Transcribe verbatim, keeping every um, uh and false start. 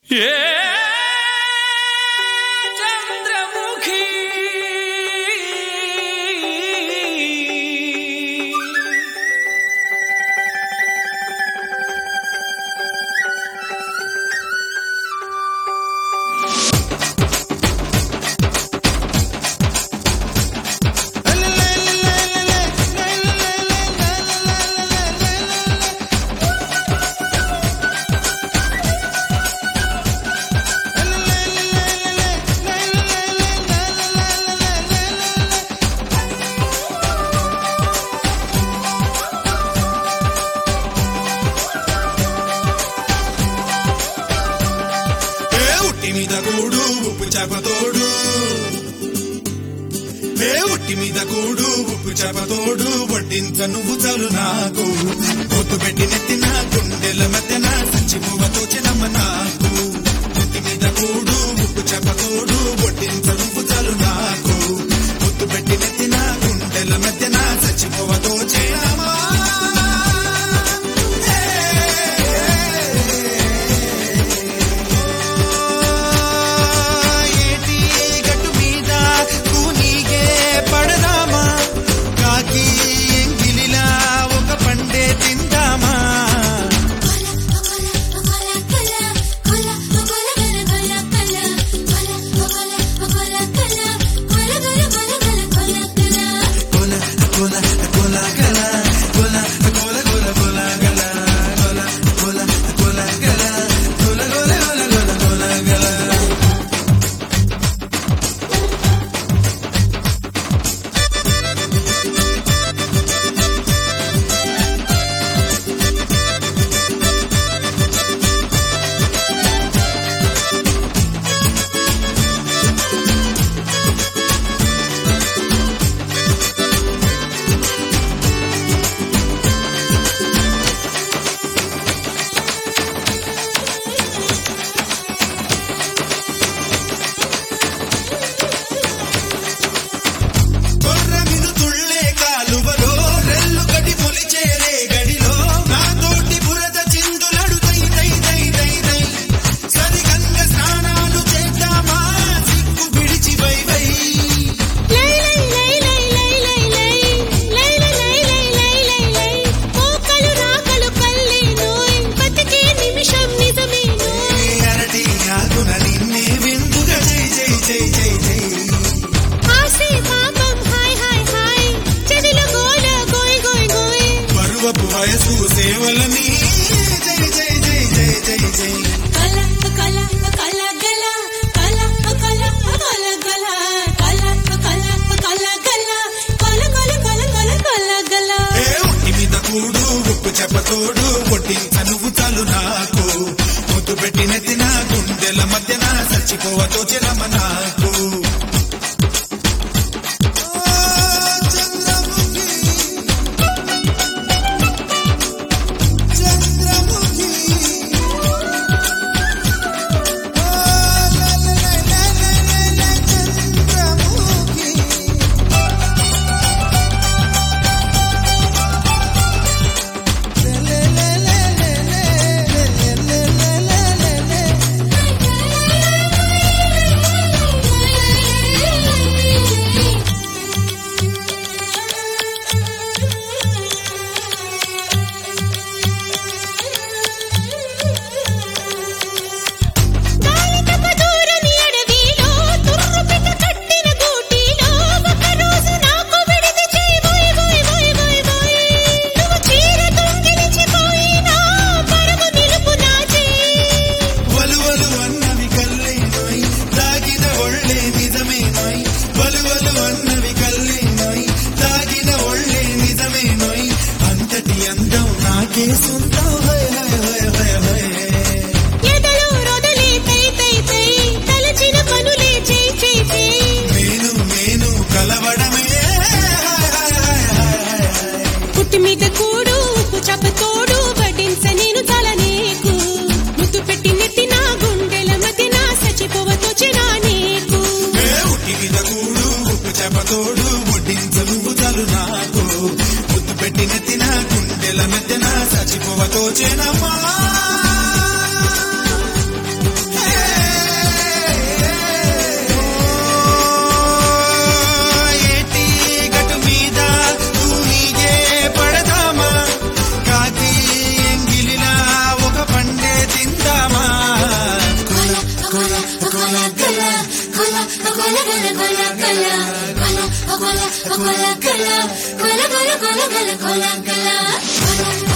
మీద కూడు ఉప్పు చేపతోడు ఏ ఉట్టి మీద కూడు ఉప్పు చేపతోడు వడ్డించ నువ్వు చాలు నాకు పొత్తు పెట్టి నెత్తిన గుండెల మధ్యన సంచిపోవతో చిన్నమ్మ నాకు ఉట్టి మీద కూడు ఉప్పు చేపతోడు వడ్డించ నువ్వు చాలు నాకు పొత్తు పెట్టి నెత్తిన గుండెల మధ్యన సంచిపోవతో చిన్నమ్మ వయసు సేవలని జై జై జై జై జై జై కల కల కల గల కల కల కల గల కల కల కల గల కల కల కల కల కల గల ఏ ఉట్టి మీద కూడు ఉప్పు చెప్పతోడు వడ్డించ నువ్వు చాలు నాకు ముద్దు పెట్టి నెత్తిన గుండెల మధ్యన చచ్చిపోవతో చిరమ నాకు చేపతోడు వడ్డించ నువ్వు చాలు నాకు ముద్దు పెట్టి నెత్తిన గుండెల మధ్యన చచ్చిపోవతో చేనమ్మా గల గల గల గల గల గల గల గల గల గల గల గల గల